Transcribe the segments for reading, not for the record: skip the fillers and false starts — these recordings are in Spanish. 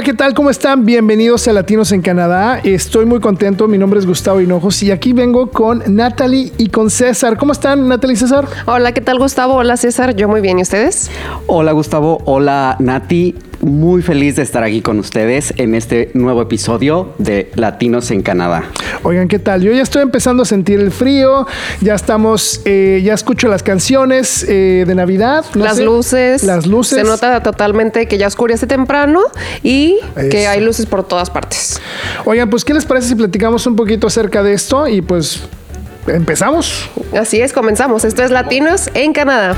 ¿qué tal? ¿Cómo están? Bienvenidos a Latinos en Canadá. Estoy muy contento. Mi nombre es Gustavo Hinojos y aquí vengo con Natalie y con César. ¿Cómo están, Natalie y César? Hola, ¿qué tal, Gustavo? Hola, César. Yo muy bien. ¿Y ustedes? Hola, Gustavo. Hola, Nati. Muy feliz de estar aquí con ustedes en este nuevo episodio de Latinos en Canadá. Oigan, ¿qué tal? Yo ya estoy empezando a sentir el frío. Ya estamos, ya escucho las canciones de Navidad. Las luces. Se nota totalmente que ya oscurece temprano y que hay luces por todas partes. Oigan, pues, ¿qué les parece si platicamos un poquito acerca de esto? Y pues, empezamos. Así es, comenzamos. Esto es Latinos en Canadá.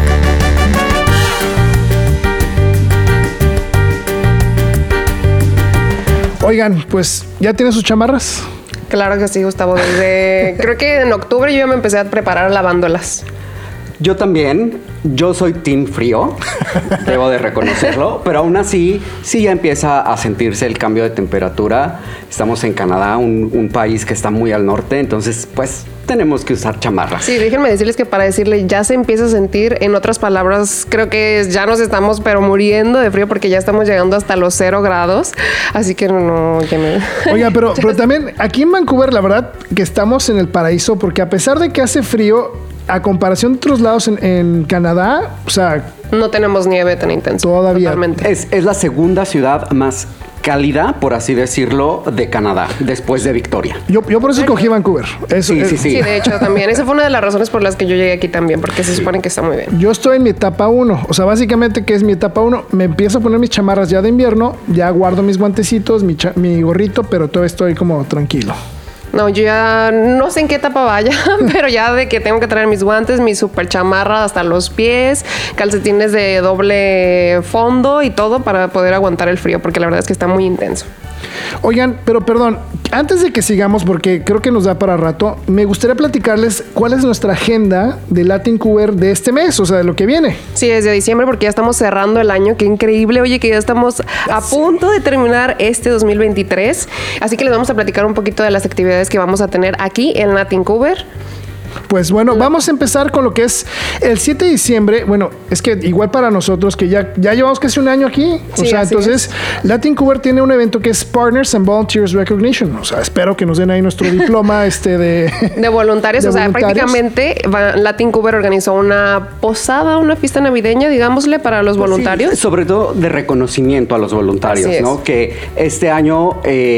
Oigan, pues, ¿ya tienen sus chamarras? Claro que sí, Gustavo. Creo que en octubre yo ya me empecé a preparar lavándolas. Yo también. Yo soy team frío, debo de reconocerlo, pero aún así sí ya empieza a sentirse el cambio de temperatura. Estamos en Canadá, un país que está muy al norte, entonces pues tenemos que usar chamarras. Sí, déjenme decirles que para decirle ya se empieza a sentir, en otras palabras, creo que ya nos estamos pero muriendo de frío porque ya estamos llegando hasta los 0 grados, así que no. Oiga, pero también aquí en Vancouver, la verdad que estamos en el paraíso porque a pesar de que hace frío, a comparación de otros lados en Canadá, o sea... No tenemos nieve tan intensa. Todavía. Totalmente. Es la segunda ciudad más cálida, por así decirlo, de Canadá, después de Victoria. Yo por eso escogí Vancouver. Sí, de hecho, también. Esa fue una de las razones por las que yo llegué aquí también, porque se supone que está muy bien. Yo estoy en mi etapa 1. O sea, básicamente, ¿qué es mi etapa 1? Me empiezo a poner mis chamarras ya de invierno, ya guardo mis guantecitos, mi gorrito, pero todavía estoy como tranquilo. No, yo ya no sé en qué etapa vaya, pero ya de que tengo que traer mis guantes, mi super chamarra hasta los pies, calcetines de doble fondo y todo para poder aguantar el frío, porque la verdad es que está muy intenso. Oigan, pero perdón, antes de que sigamos, porque creo que nos da para rato, me gustaría platicarles cuál es nuestra agenda de Latincuber de este mes, o sea, de lo que viene. Sí, desde diciembre, porque ya estamos cerrando el año. Qué increíble, oye, que ya estamos a punto de terminar este 2023. Así que les vamos a platicar un poquito de las actividades que vamos a tener aquí en Latincuber. Pues bueno, vamos a empezar con lo que es el 7 de diciembre. Bueno, es que igual para nosotros que ya llevamos casi un año aquí. Sí, o sea, entonces Latincuber tiene un evento que es Partners and Volunteers Recognition. O sea, espero que nos den ahí nuestro diploma de voluntarios. O sea, prácticamente Latincuber organizó una posada, una fiesta navideña, digámosle, para los voluntarios. Sí, sobre todo de reconocimiento a los voluntarios, ¿no? Que este año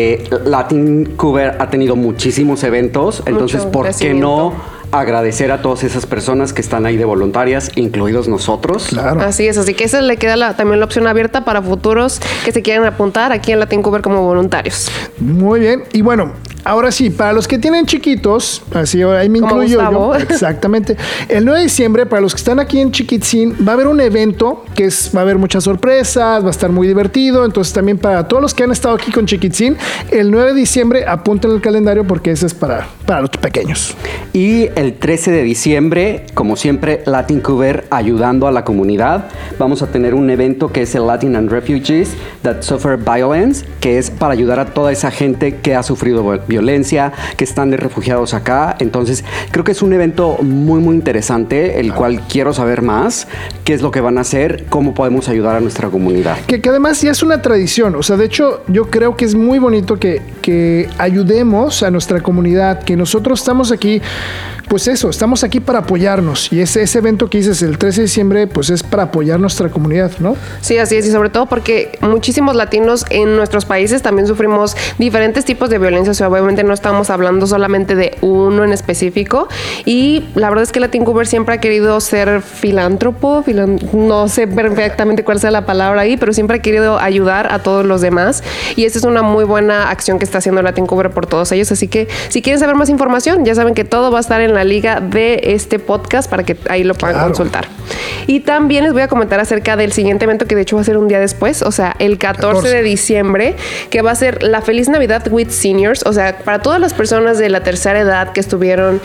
Latincuber ha tenido muchísimos eventos. Entonces, ¿por qué no agradecer a todas esas personas que están ahí de voluntarias, incluidos nosotros? Claro. Así es, así que esa le queda también la opción abierta para futuros que se quieran apuntar aquí en Latincuber como voluntarios. Muy bien, y bueno, ahora sí, para los que tienen chiquitos, así ahí me incluyo yo. Exactamente. El 9 de diciembre, para los que están aquí en Chiquitzin, va a haber un evento que va a haber muchas sorpresas, va a estar muy divertido. Entonces, también para todos los que han estado aquí con Chiquitzin, el 9 de diciembre, apunten el calendario porque ese es para los pequeños. Y el 13 de diciembre, como siempre, Latincuber ayudando a la comunidad. Vamos a tener un evento que es el Latin and Refugees That Suffer Violence, que es para ayudar a toda esa gente que ha sufrido violencia, que están de refugiados acá. Entonces, creo que es un evento muy, muy interesante, el cual quiero saber más, qué es lo que van a hacer, cómo podemos ayudar a nuestra comunidad. Que además ya es una tradición. O sea, de hecho, yo creo que es muy bonito que ayudemos a nuestra comunidad, que nosotros estamos aquí, pues eso, estamos aquí para apoyarnos. Y ese evento que dices el 13 de diciembre, pues es para apoyar nuestra comunidad, ¿no? Sí, así es. Y sobre todo porque muchísimos latinos en nuestros países también sufrimos diferentes tipos de violencia. O sea, obviamente no estamos hablando solamente de uno en específico. Y la verdad es que Latincuber siempre ha querido ser filántropo. No sé perfectamente cuál sea la palabra ahí, pero siempre ha querido ayudar a todos los demás. Y esta es una muy buena acción que está haciendo Latincuber por todos ellos. Así que si quieren saber más información, ya saben que todo va a estar en la liga de este podcast para que ahí lo puedan consultar. Y también les voy a comentar acerca del siguiente evento que de hecho va a ser un día después, o sea, el 14 de diciembre, que va a ser la Feliz Navidad with Seniors. O sea, para todas las personas de la tercera edad que estuvieron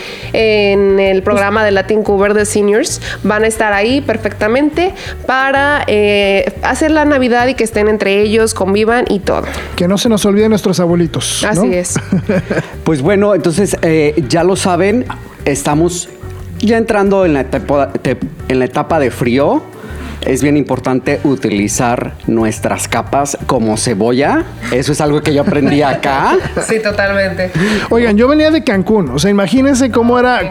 en el programa de Latincuber de Seniors, van a estar ahí perfectamente para hacer la Navidad y que estén entre ellos, convivan y todo. Que no se nos olviden nuestros abuelitos, ¿no? Así es. Pues bueno, entonces ya lo saben, estamos ya entrando en la etapa de frío. es bien importante utilizar nuestras capas como cebolla. Eso es algo que yo aprendí acá. Sí, totalmente. Oigan, yo venía de Cancún, o sea, imagínense cómo era,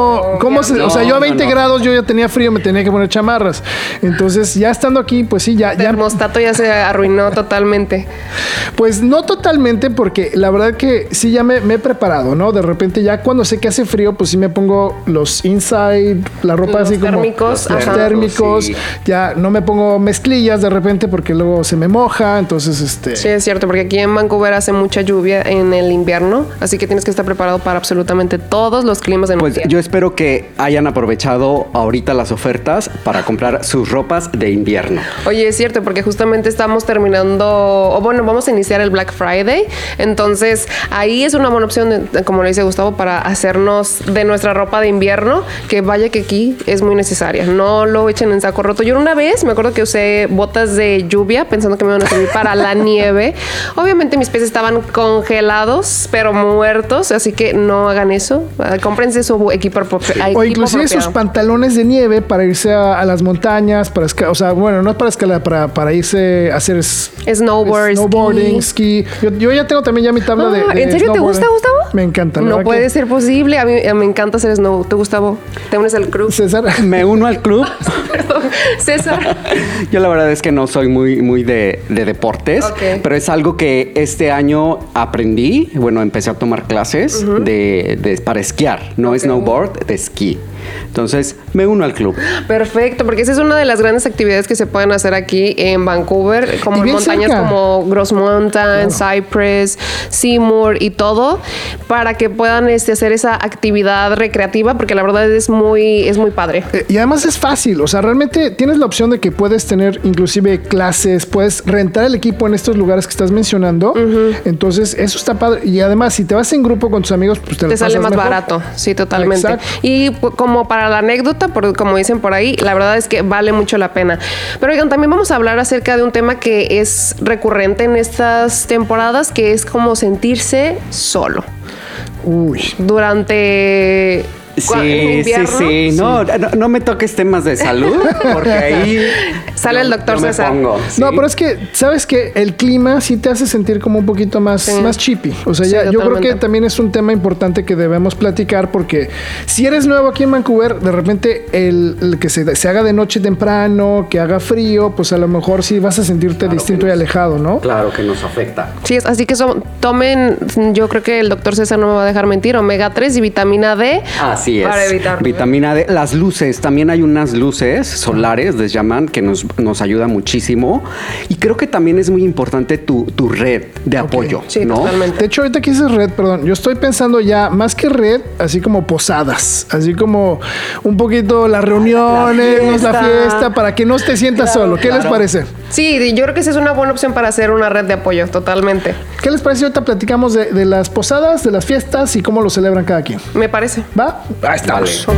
o sea, yo a 20 grados yo ya tenía frío, me tenía que poner chamarras. Entonces, ya estando aquí, pues sí, ya... El termostato ya se arruinó totalmente. Pues no totalmente, porque la verdad que sí ya me he preparado, ¿no? De repente ya cuando sé que hace frío, pues sí me pongo los inside, la ropa Los así como... térmicos, Los ajá. térmicos. Sí. Ya no me pongo mezclillas de repente porque luego se me moja, entonces Sí, es cierto, porque aquí en Vancouver hace mucha lluvia en el invierno, así que tienes que estar preparado para absolutamente todos los climas en Pues invierno. yo espero que hayan aprovechado ahorita las ofertas para comprar sus ropas de invierno. Oye, es cierto, porque justamente estamos terminando, o bueno, vamos a iniciar el Black Friday, entonces ahí es una buena opción, como le dice Gustavo, para hacernos de nuestra ropa de invierno, que vaya que aquí es muy necesaria. No lo echen en saco roto. Yo una vez me acuerdo que usé botas de lluvia pensando que me iban a servir para la nieve. Obviamente mis pies estaban congelados, pero muertos, así que no hagan eso. Cómprense su equipo O inclusive sus pantalones de nieve para irse a las montañas, o sea, bueno, no para escalar, para irse a hacer snowboarding, ski. Yo ya tengo también ya mi tabla de ¿En serio te gusta, Gustavo? Me encanta. No puede ser posible. A mí me encanta hacer snow. ¿Te, Gustavo? ¿Te unes al club? César. Me uno al club. Perdón, César. Yo la verdad es que no soy muy de deportes, Ok. pero es algo que este año aprendí. Bueno, empecé a tomar clases para esquiar, no snowboard, de esquí. Entonces, me uno al club. Perfecto, porque esa es una de las grandes actividades que se pueden hacer aquí en Vancouver, como Y en bien montañas cerca. como Gross Mountain, Cypress, Seymour y todo, para que puedan hacer esa actividad recreativa, porque la verdad es muy padre. Y además es fácil, o sea, realmente tienes la opción de que puedes tener inclusive clases, puedes rentar el equipo en estos lugares que estás mencionando. Entonces, eso está padre. Y además, si te vas en grupo con tus amigos, pues te lo Te sale pasas más mejor. barato, sí, totalmente. Exacto. Y como para la anécdota, como dicen por ahí, la verdad es que vale mucho la pena. Pero oigan, también vamos a hablar acerca de un tema que es recurrente en estas temporadas, que es como sentirse solo. Uy. Durante... Sí, sí. No me toques temas de salud, porque ahí Sale el doctor yo me César. pongo, ¿sí? No, pero es que, ¿sabes qué? El clima sí te hace sentir como un poquito más chippy. O sea, Sí, yo creo totalmente. que también es un tema importante que debemos platicar porque si eres nuevo aquí en Vancouver, de repente el que se haga de noche temprano, que haga frío, pues a lo mejor sí vas a sentirte distinto y alejado, ¿no? Claro que nos afecta. Sí, así que tomen, yo creo que el doctor César no me va a dejar mentir, omega 3 y vitamina D. Así es. Para evitarlo. Vitamina D. Las luces, también hay unas luces solares, les llaman, que nos ayuda muchísimo. Y creo que también es muy importante tu red de apoyo, Sí, ¿no? totalmente. De hecho, ahorita que dices red, perdón, yo estoy pensando ya más que red, así como posadas, así como un poquito las reuniones, la fiesta, para que no te sientas solo. ¿Qué les parece? Sí, yo creo que esa es una buena opción para hacer una red de apoyo, totalmente. ¿Qué les parece? Ahorita platicamos de las posadas, de las fiestas y cómo lo celebran cada quien. Me parece. ¿Va? Ahí estamos. Ok.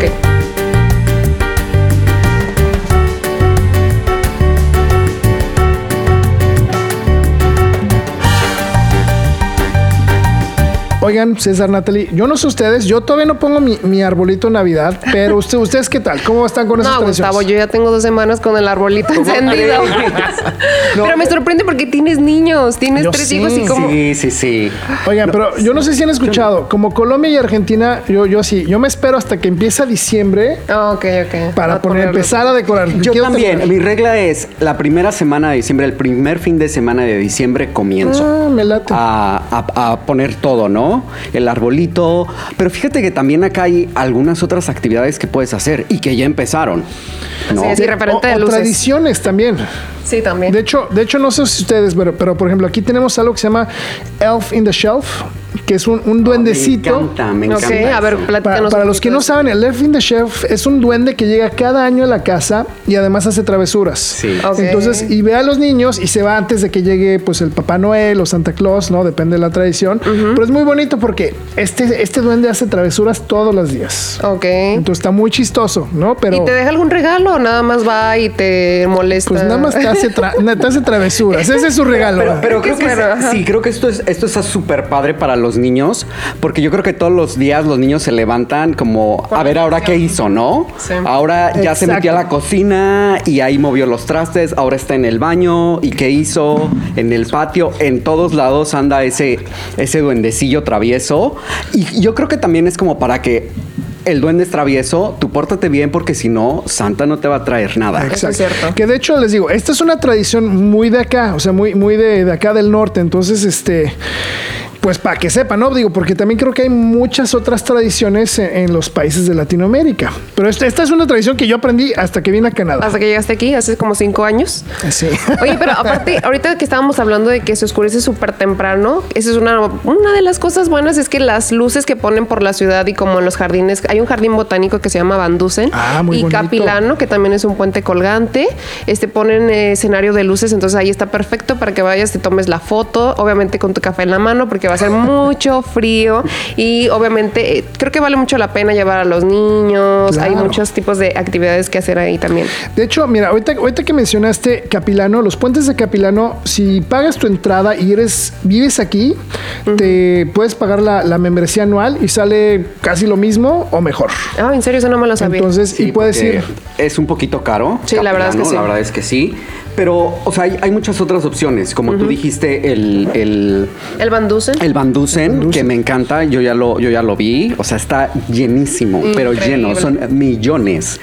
Oigan, César, Natalie, yo no sé ustedes, yo todavía no pongo mi arbolito de Navidad, pero ustedes ¿qué tal? ¿Cómo están con esas No, tradiciones? Gustavo, yo ya tengo 2 semanas con el arbolito encendido. Pero me sorprende porque tienes niños, tienes Yo 3 sí. hijos y como... Sí. Oigan, pero yo no sé si han escuchado, como Colombia y Argentina, yo me espero hasta que empiece diciembre Ok. para empezar a decorar. Yo Quiero también. terminar. Mi regla es la primera semana de diciembre, el primer fin de semana de diciembre comienzo Ah, me late. a poner todo, ¿no? El arbolito. Pero fíjate que también acá hay algunas otras actividades que puedes hacer y que ya empezaron, ¿no? Así es. Sí, referente de o luces. tradiciones también. Sí, también. De hecho, no sé si ustedes, pero por ejemplo, aquí tenemos algo que se llama Elf in the Shelf, que es un duendecito. Me encanta. Ok, a ver, eso. platícanos. Para un los que poquito no de eso. saben, el Elf in the Shelf es un duende que llega cada año a la casa y además hace travesuras. Sí. Ok. Entonces, y ve a los niños y se va antes de que llegue pues el Papá Noel o Santa Claus, ¿no? Depende de la tradición. Pero es muy bonito porque este duende hace travesuras todos los días. Ok. Entonces está muy chistoso, ¿no? Pero ¿Y te deja algún regalo o nada más va y te molesta? pues nada más te te hace travesuras. Ese es su regalo. Pero creo que esto está súper padre para los niños, porque yo creo que todos los días los niños se levantan como, a ver, ahora qué hizo, ¿no? Sí. Ahora ya se metió a la cocina y ahí movió los trastes, ahora está en el baño y qué hizo en el patio. En todos lados anda ese duendecillo travieso. Y yo creo que también es como para que el duende es travieso, tú pórtate bien porque si no, Santa no te va a traer nada. Exacto. Eso es cierto. Que de hecho les digo, esta es una tradición muy de acá, o sea, muy de acá del norte. Entonces, pues para que sepan, ¿no? Digo, porque también creo que hay muchas otras tradiciones en los países de Latinoamérica. Pero esta es una tradición que yo aprendí hasta que vine a Canadá. Hasta que llegaste aquí, hace como 5 años. Sí. Oye, pero aparte, ahorita que estábamos hablando de que se oscurece súper temprano, esa es una de las cosas buenas, es que las luces que ponen por la ciudad y como en los jardines, hay un jardín botánico que se llama Van Dusen muy y bonito. Capilano, que también es un puente colgante. Ponen escenario de luces, entonces ahí está perfecto para que vayas, te tomes la foto, obviamente con tu café en la mano, porque va a ser mucho frío y obviamente creo que vale mucho la pena llevar a los niños. Claro. Hay muchos tipos de actividades que hacer ahí también. De hecho, mira, ahorita que mencionaste Capilano, los puentes de Capilano, si pagas tu entrada y vives aquí, te puedes pagar la membresía anual y sale casi lo mismo o mejor. Ah, en serio, eso no me lo sabía. Entonces, sí, y puedes ir. Es un poquito caro. Sí, Capilano, la verdad es que sí. La verdad es que sí. Pero, o sea, hay muchas otras opciones. Como tú dijiste, el Van Dusen. El Van Dusen, que me encanta. Yo ya lo vi. O sea, está llenísimo, pero lleno. Son millones.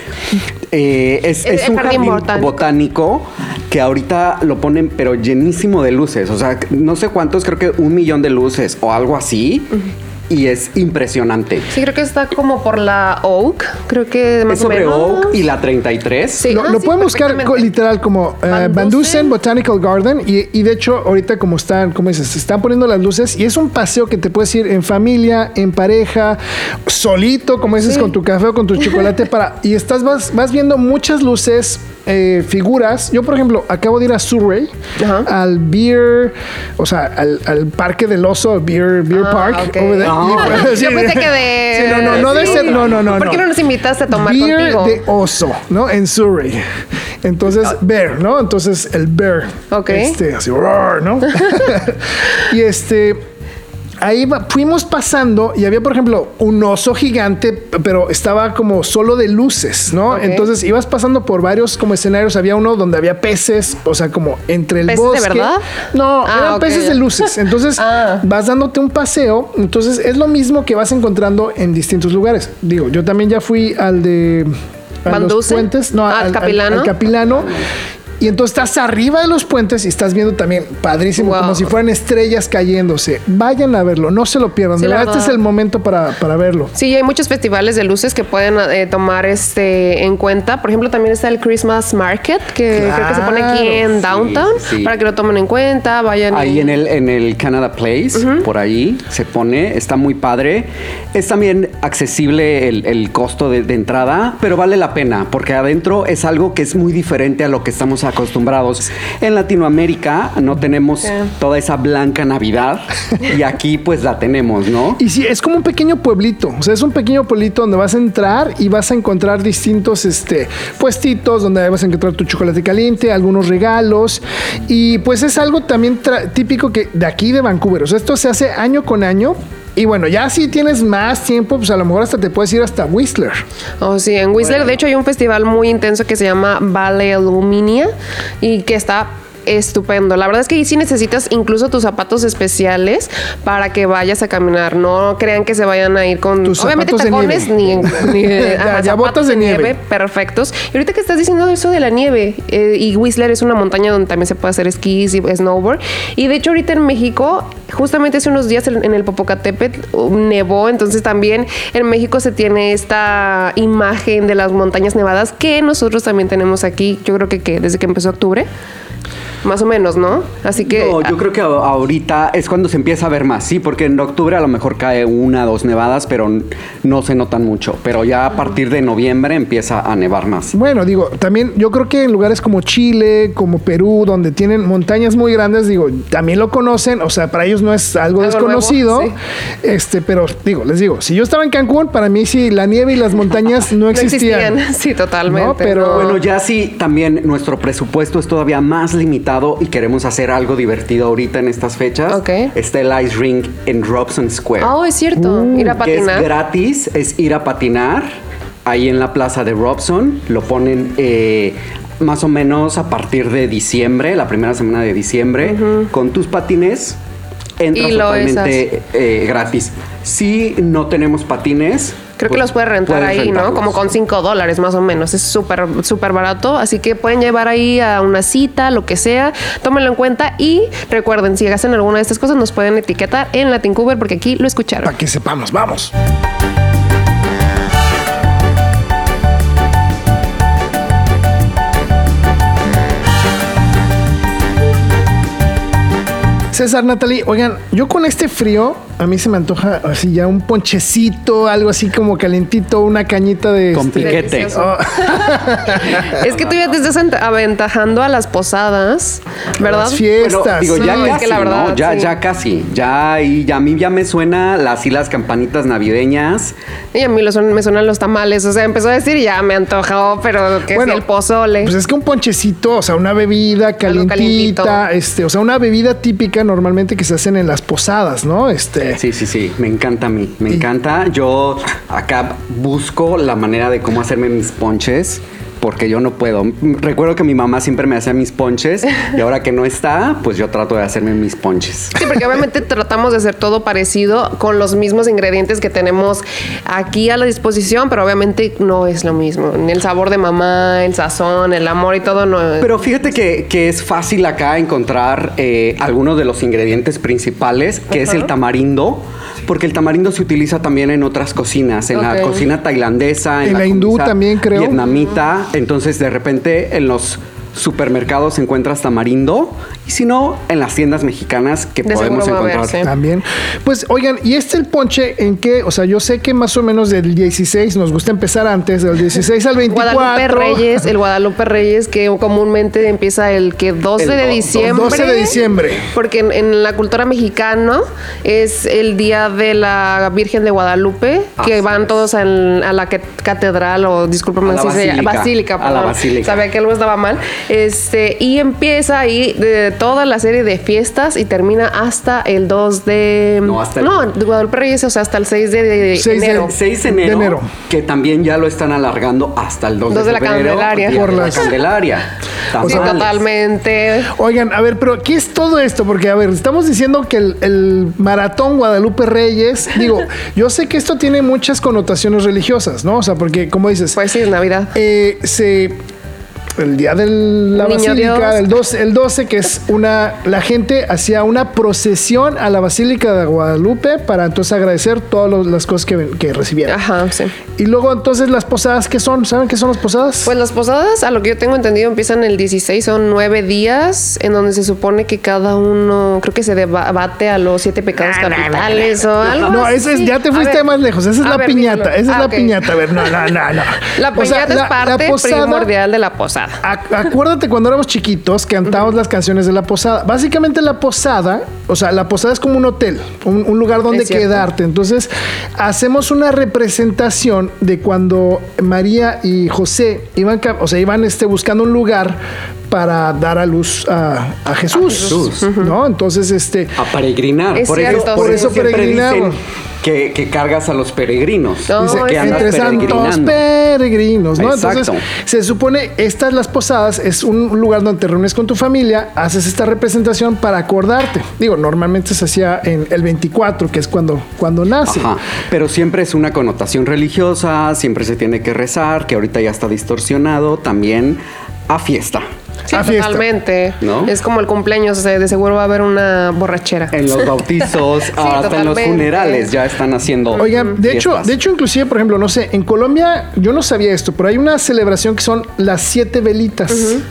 Es un jardín botánico que ahorita lo ponen, pero llenísimo de luces. O sea, no sé cuántos, creo que 1 millón de luces o algo así. Y es impresionante. Sí, creo que está como por la Oak. Creo que más o menos. Oak y la 33. Sí, lo pueden buscar literal como Van Dusen Botanical Garden. Y de hecho, ahorita como están poniendo las luces. Y es un paseo que te puedes ir en familia, en pareja, solito, como dices, con tu café o con tu chocolate. Y vas viendo muchas luces, figuras. Yo, por ejemplo, acabo de ir a Surrey, al Beer, o sea, al Parque del Oso, Beer Park. Okay. Over there. Yo pensé que de... Sí, no debe ser, no. ¿Por qué no nos invitaste a tomar Beer contigo? de oso, ¿no? En Surrey. Entonces, bear, ¿no? Entonces, el bear. Ok. Así, ¿no? Y ahí fuimos pasando y había, por ejemplo, un oso gigante, pero estaba como solo de luces, ¿no? Okay. Entonces ibas pasando por varios como escenarios. Había uno donde había peces, o sea, como entre el bosque. ¿Peces de verdad? No, eran peces de luces. Entonces vas dándote un paseo. Entonces es lo mismo que vas encontrando en distintos lugares. Digo, yo también ya fui al de los puentes. No, al Capilano. Al Capilano. Y entonces estás arriba de los puentes y estás viendo también padrísimo, como si fueran estrellas cayéndose. Vayan a verlo, no se lo pierdan. Sí, de verdad, este es el momento para verlo. Sí, hay muchos festivales de luces que pueden tomar en cuenta. Por ejemplo, también está el Christmas Market, que creo que se pone aquí en Downtown, para que lo tomen en cuenta. Vayan ahí en el Canada Place, por ahí se pone, está muy padre. Es también accesible el costo de entrada, pero vale la pena, porque adentro es algo que es muy diferente a lo que estamos acostumbrados. En Latinoamérica no tenemos toda esa blanca Navidad y aquí pues la tenemos, ¿no? Y sí, es como un pequeño pueblito, o sea, es un pequeño pueblito donde vas a entrar y vas a encontrar distintos puestitos donde vas a encontrar tu chocolate caliente, algunos regalos y pues es algo también típico que de aquí de Vancouver, o sea, esto se hace año con año. Y bueno, ya si tienes más tiempo, pues a lo mejor hasta te puedes ir hasta Whistler. Oh, sí, en Whistler, de hecho, hay un festival muy intenso que se llama Valley Luminia y que está estupendo. La verdad es que ahí sí necesitas incluso tus zapatos especiales para que vayas a caminar. No crean que se vayan a ir con tus obviamente tacones ni ya botas de nieve perfectos. Y ahorita que estás diciendo eso de la nieve, y Whistler es una montaña donde también se puede hacer esquís y snowboard. Y de hecho ahorita en México, justamente hace unos días en el Popocatépetl nevó, entonces también en México se tiene esta imagen de las montañas nevadas que nosotros también tenemos aquí. Yo creo que desde que empezó octubre. más o menos, ¿no? Así que... No, yo creo que ahorita es cuando se empieza a ver más, sí, porque en octubre a lo mejor cae 1 o 2 nevadas, pero no se notan mucho. Pero ya a partir de noviembre empieza a nevar más. Bueno, digo, también yo creo que en lugares como Chile, como Perú, donde tienen montañas muy grandes, digo, también lo conocen, o sea, para ellos no es algo desconocido, nuevo, sí. Pero digo, les digo, si yo estaba en Cancún, para mí sí, la nieve y las montañas no existían. Sí, totalmente. ¿No? Pero bueno, ya sí, también nuestro presupuesto es todavía más limitado y queremos hacer algo divertido ahorita en estas fechas. Ok. Está el Ice Rink en Robson Square. Oh, es cierto. Ir a Que patinar. es gratis, es ir a patinar ahí en la plaza de Robson. Lo ponen más o menos a partir de diciembre, la primera semana de diciembre, con tus patines. Entras totalmente gratis. Si no tenemos patines, Creo que los puedes rentar ahí, ¿no? Como con $5 más o menos. Es súper, súper barato. Así que pueden llevar ahí a una cita, lo que sea. Tómenlo en cuenta y recuerden, si hacen alguna de estas cosas, nos pueden etiquetar en Latincuber porque aquí lo escucharon. para que sepamos, vamos. César, Natalie, oigan, yo con este frío, a mí se me antoja así ya un ponchecito, algo así como calentito, una cañita de... con piquete. Delicioso. Es que tú ya te estás aventajando a las posadas, ¿verdad? Las fiestas. Bueno, digo, ya Sí, casi, es que la verdad, ¿no? Ya, sí. ya casi. Ya, y ya a mí ya me suena las campanitas navideñas. Y a mí me suenan los tamales. O sea, empezó a decir y ya me antojó, pero que Bueno, si el pozole. Pues es que un ponchecito, o sea, una bebida calientita, o sea, una bebida típica normalmente que se hacen en las posadas, ¿no? Sí, me encanta a mí, me encanta. Yo acá busco la manera de cómo hacerme mis ponches, porque yo no puedo. Recuerdo que mi mamá siempre me hacía mis ponches y ahora que no está, pues yo trato de hacerme mis ponches. Sí, porque obviamente tratamos de hacer todo parecido con los mismos ingredientes que tenemos aquí a la disposición, pero obviamente no es lo mismo. Ni el sabor de mamá, el sazón, el amor y todo no es. Pero fíjate que es fácil acá encontrar algunos de los ingredientes principales, que es el tamarindo, porque el tamarindo se utiliza también en otras cocinas, en la cocina tailandesa, En la hindú comida también, creo. vietnamita. Entonces, de repente, en los supermercados encuentras tamarindo y si no, en las tiendas mexicanas que De podemos seguro va a haber, encontrar. sí. También. Pues, oigan, ¿y el ponche en qué? O sea, yo sé que más o menos del 16, nos gusta empezar antes, del 16 al 24. El Guadalupe Reyes, que comúnmente empieza el que 12 de diciembre. 12 de diciembre. Porque en la cultura mexicana es el día de la Virgen de Guadalupe, que van todos a la catedral, o discúlpame A la si se llama basílica. basílica. A la perdón. basílica. Sabía que algo estaba mal. Y empieza ahí de toda la serie de fiestas y termina hasta el 2 de... No, hasta el- de Guadalupe Reyes, o sea, hasta el 6 de 6 de- enero. 6 de enero, que también ya lo están alargando hasta el 2 2 de de la febrero. Candelaria. Día Por de la las- Candelaria. Sí, Tamales. totalmente. Oigan, a ver, pero ¿qué es todo esto? Porque, a ver, estamos diciendo que el maratón Guadalupe Reyes, digo, yo sé que esto tiene muchas connotaciones religiosas, ¿no? O sea, porque, como dices, Pues sí, es Navidad. el día de la Niño basílica, Dios. el 12, que es la gente hacía una procesión a la Basílica de Guadalupe para entonces agradecer todas las cosas que recibieron. Ajá, sí. Y luego entonces las posadas, ¿qué son? ¿Saben qué son las posadas? Pues las posadas, a lo que yo tengo entendido, empiezan el 16, son 9 días en donde se supone que cada uno, creo que se debate a los 7 pecados capitales o algo no, así. esa es, ya te A fuiste ver, más lejos, esa es a la ver, piñata, dímelo. esa es la Ok. piñata, a ver, no. La O sea, piñata es parte primordial de la posada. Acuérdate cuando éramos chiquitos, cantábamos las canciones de la posada. Básicamente la posada es como un hotel, un lugar donde Es cierto. quedarte. Entonces, hacemos una representación de cuando María y José iban buscando un lugar para dar a luz a Jesús, ¿no? Entonces, A peregrinar. Es por cierto, por sí. eso siempre peregrinamos. dicen que cargas a los peregrinos. No, dice es que andas entre santos peregrinando. peregrinos, ¿no? Exacto. Entonces, se supone, las posadas es un lugar donde te reúnes con tu familia, haces esta representación para acordarte. Digo, normalmente se hacía en el 24, que es cuando nace. Ajá, pero siempre es una connotación religiosa, siempre se tiene que rezar, que ahorita ya está distorsionado, también a fiesta. Sí, a fiesta. totalmente. ¿No? Es como el cumpleaños, o sea, de seguro va a haber una borrachera. En los bautizos, hasta en los totalmente. funerales ya están haciendo. Oigan, de fiestas. hecho, inclusive, por ejemplo, no sé, en Colombia, yo no sabía esto, pero hay una celebración que son las 7 velitas. O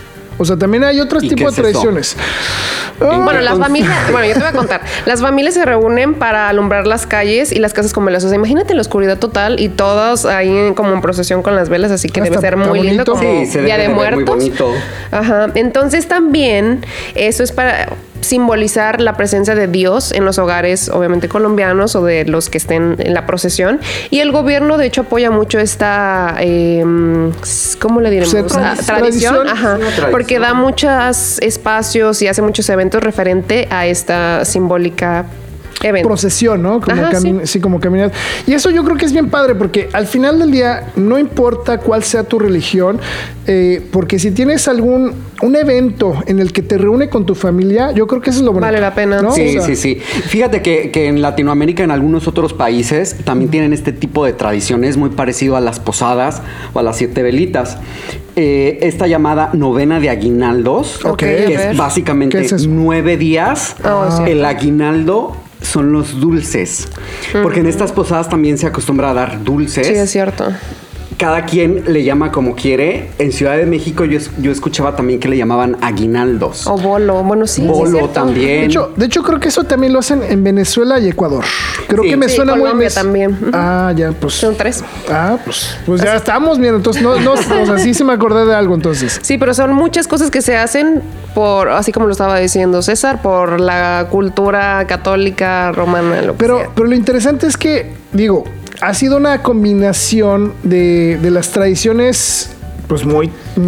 O sea, también hay otros tipos de tradiciones. Bueno, las familias, bueno, yo te voy a contar. Las familias se reúnen para alumbrar las calles y las casas con velas. O sea, imagínate la oscuridad total y todos ahí como en procesión con las velas, así que debe ser muy lindo como Día de Muertos. Muy bonito. Ajá. Entonces también eso es para simbolizar la presencia de Dios en los hogares, obviamente colombianos o de los que estén en la procesión. Y el gobierno, de hecho, apoya mucho esta, ¿cómo le diremos? Tradición. Ajá, porque da muchos espacios y hace muchos eventos referente a esta simbólica evento. Procesión, ¿no? Como sí, como caminar. Y eso yo creo que es bien padre porque al final del día no importa cuál sea tu religión, porque si tienes un evento en el que te reúne con tu familia, yo creo que eso es lo bonito. Vale la pena. ¿No? Sí, sí. Fíjate que en Latinoamérica, en algunos otros países, también tienen este tipo de tradiciones muy parecido a las posadas o a las 7 velitas. Esta llamada novena de aguinaldos, que es básicamente 9 días. El aguinaldo son los dulces. Porque en estas posadas también se acostumbra a dar dulces. Sí, es cierto. Cada quien le llama como quiere. En Ciudad de México yo escuchaba también que le llamaban aguinaldos. O bolo. Bueno, sí. Bolo también. De hecho, creo que eso también lo hacen en Venezuela y Ecuador. Creo que me suena Colombia muy... también. Ah, ya, pues... Son 3. Ah, pues ya estamos bien. Entonces, o sea, sí se me acordé de algo entonces. Sí, pero son muchas cosas que se hacen por, así como lo estaba diciendo César, por la cultura católica romana. Pero lo interesante es que, digo, ha sido una combinación de las tradiciones pues muy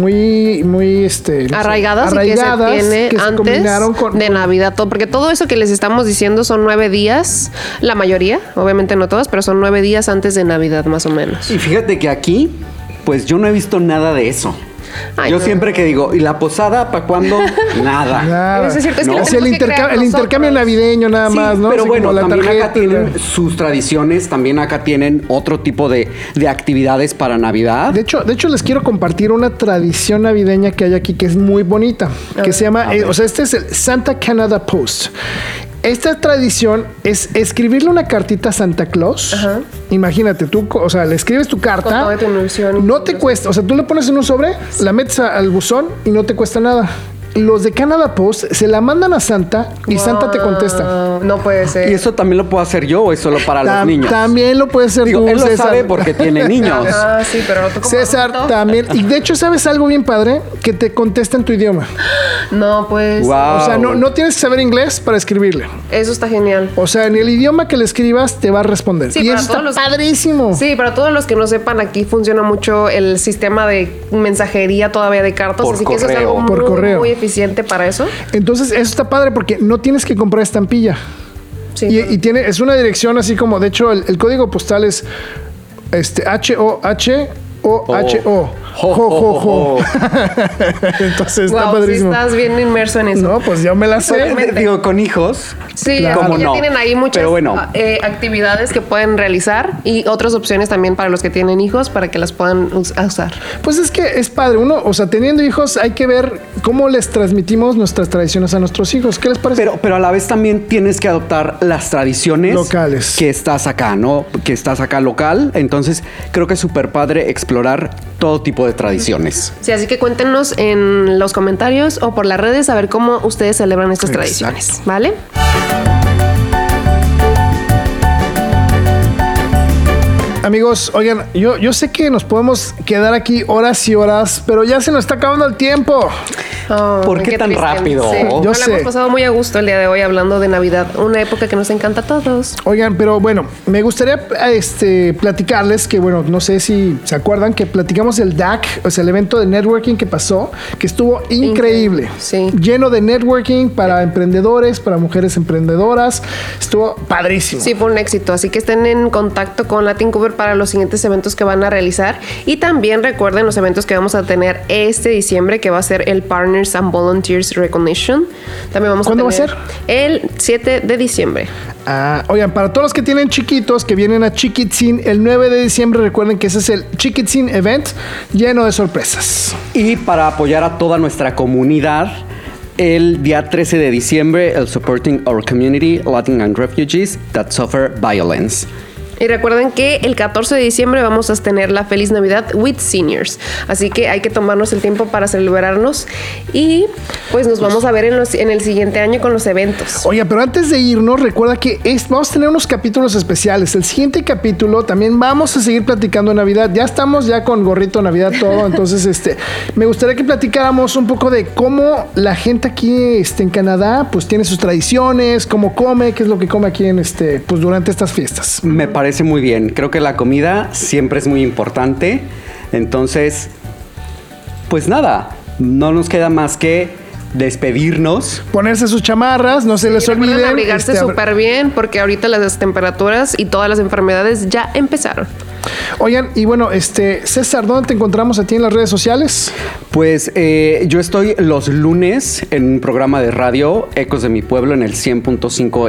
arraigadas y que se tiene antes de Navidad, porque todo eso que les estamos diciendo son 9 días, la mayoría, obviamente no todas, pero son 9 días antes de Navidad más o menos. Y fíjate que aquí, pues yo no he visto nada de eso. Yo siempre que digo, ¿y la posada para cuándo? Nada. Eso es cierto, es no. Que el intercambio navideño nada más, ¿no? Pero así bueno, también tarjeta, acá tienen sus tradiciones, también acá tienen otro tipo de actividades para Navidad. De hecho, les quiero compartir una tradición navideña que hay aquí que es muy bonita, que se llama, este es el Santa Canada Post. Esta tradición es escribirle una cartita a Santa Claus. Ajá. Imagínate, tú, o sea, le escribes tu carta. Con toda tu ilusión. No te cuesta, o sea, tú le pones en un sobre, la metes al buzón y no te cuesta nada. Los de Canada Post se la mandan a Santa y Santa te contesta. No puede ser. ¿Y eso también lo puedo hacer yo o es solo para los niños? También lo puedes hacer tú, él lo César. sabe porque tiene niños. Sí, pero tú como César adulto. También. Y de hecho, ¿sabes algo bien padre? Que te contesta en tu idioma. No, pues. Wow. O sea, no tienes que saber inglés para escribirle. Eso está genial. O sea, en el idioma que le escribas te va a responder. Sí, y eso está padrísimo. Sí, para todos los que no sepan, aquí funciona mucho el sistema de mensajería todavía de cartas. Por así correo. que eso es algo muy eficiente para eso. Entonces, eso está padre porque no tienes que comprar estampilla. Sí, y es una dirección así como, de hecho, el código postal es HOHOHO. Entonces está padrísimo. Sí, estás bien inmerso en eso. No, pues yo me la sé. Digo, con hijos. Sí, claro. Ya tienen ahí muchas actividades que pueden realizar y otras opciones también para los que tienen hijos para que las puedan usar. Pues es que es padre. Uno, o sea, teniendo hijos hay que ver cómo les transmitimos nuestras tradiciones a nuestros hijos. ¿Qué les parece? Pero a la vez también tienes que adoptar las tradiciones locales que estás acá, ¿no? Que estás acá local. Entonces creo que es súper padre explorar todo tipo de tradiciones. Sí, así que cuéntenos en los comentarios o por las redes a ver cómo ustedes celebran estas tradiciones, ¿vale? Amigos, oigan, yo sé que nos podemos quedar aquí horas y horas, pero ya se nos está acabando el tiempo. ¿Por qué tan rápido? Sí. Yo sé. hemos pasado muy a gusto el día de hoy hablando de Navidad, una época que nos encanta a todos. Oigan, pero bueno, me gustaría platicarles que, bueno, no sé si se acuerdan que platicamos el DAC, o sea, el evento de networking que pasó, que estuvo increíble. Sí. Lleno de networking para emprendedores, para mujeres emprendedoras. Estuvo padrísimo. Sí, fue un éxito. Así que estén en contacto con Latincover para los siguientes eventos que van a realizar. Y también recuerden los eventos que vamos a tener este diciembre, que va a ser el Partners and Volunteers Recognition. También vamos ¿Cuándo a tener va a ser? El 7 de diciembre. Oigan, para todos los que tienen chiquitos que vienen a Chiquitzin el 9 de diciembre, recuerden que ese es el Chiquitzin Event lleno de sorpresas. Y para apoyar a toda nuestra comunidad, el día 13 de diciembre, el Supporting Our Community, Latin and Refugees That Suffer Violence. Y recuerden que el 14 de diciembre vamos a tener la Feliz Navidad with Seniors. Así que hay que tomarnos el tiempo para celebrarnos y pues nos vamos a ver en el siguiente año con los eventos. Oye, pero antes de irnos, recuerda que vamos a tener unos capítulos especiales. El siguiente capítulo también vamos a seguir platicando de Navidad. Ya estamos con gorrito de Navidad todo. Entonces, me gustaría que platicáramos un poco de cómo la gente aquí en Canadá pues tiene sus tradiciones, cómo come, qué es lo que come aquí pues durante estas fiestas. Me parece muy bien. Creo que la comida siempre es muy importante. Entonces, pues nada, no nos queda más que despedirnos. Ponerse sus chamarras, no se les olviden. Abrigarse súper bien porque ahorita las temperaturas y todas las enfermedades ya empezaron. Oigan, y bueno, César, ¿dónde te encontramos a ti en las redes sociales? Pues yo estoy los lunes en un programa de radio, Ecos de mi Pueblo, en el 100.5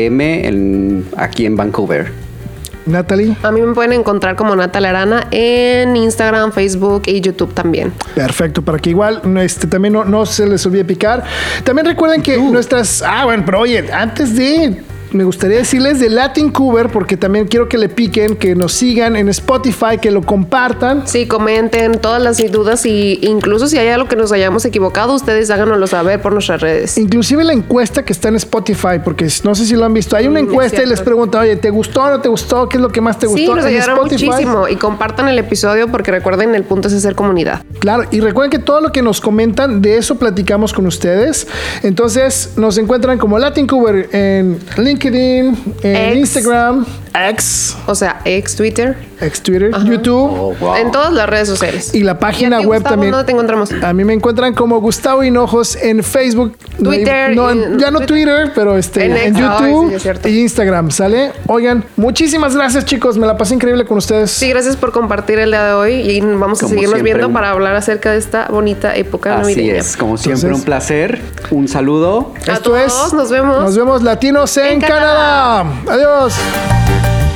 FM aquí en Vancouver. Natalie. A mí me pueden encontrar como Natalia Arana en Instagram, Facebook y YouTube también. Perfecto, para que igual también no se les olvide picar. También recuerden que nuestras... bueno, pero oye, antes de... Me gustaría decirles de Latincuber, porque también quiero que le piquen, que nos sigan en Spotify, que lo compartan. Sí, comenten todas las dudas y incluso si hay algo que nos hayamos equivocado, ustedes háganoslo saber por nuestras redes. Inclusive la encuesta que está en Spotify, porque no sé si lo han visto, hay una encuesta y les preguntan, oye, ¿te gustó o no te gustó? ¿Qué es lo que más te gustó? Sí, nos ayudará muchísimo y compartan el episodio porque recuerden, el punto es hacer comunidad. Claro, y recuerden que todo lo que nos comentan, de eso platicamos con ustedes. Entonces, nos encuentran como Latincuber en LinkedIn, en Instagram, X. O sea, Twitter, YouTube. Oh, wow. En todas las redes sociales. Y la página web Gustavo, también. ¿dónde te encontramos? A mí me encuentran como Gustavo Hinojos en Facebook. Twitter. Ya no Twitter, pero en YouTube y Instagram, ¿sale? Oigan, muchísimas gracias, chicos. Me la pasé increíble con ustedes. Sí, gracias por compartir el día de hoy y vamos a seguirnos viendo para hablar acerca de esta bonita época navideña. Así es, como siempre, un placer. Un saludo. A todos, nos vemos. Nos vemos latinos en Canadá. Adiós.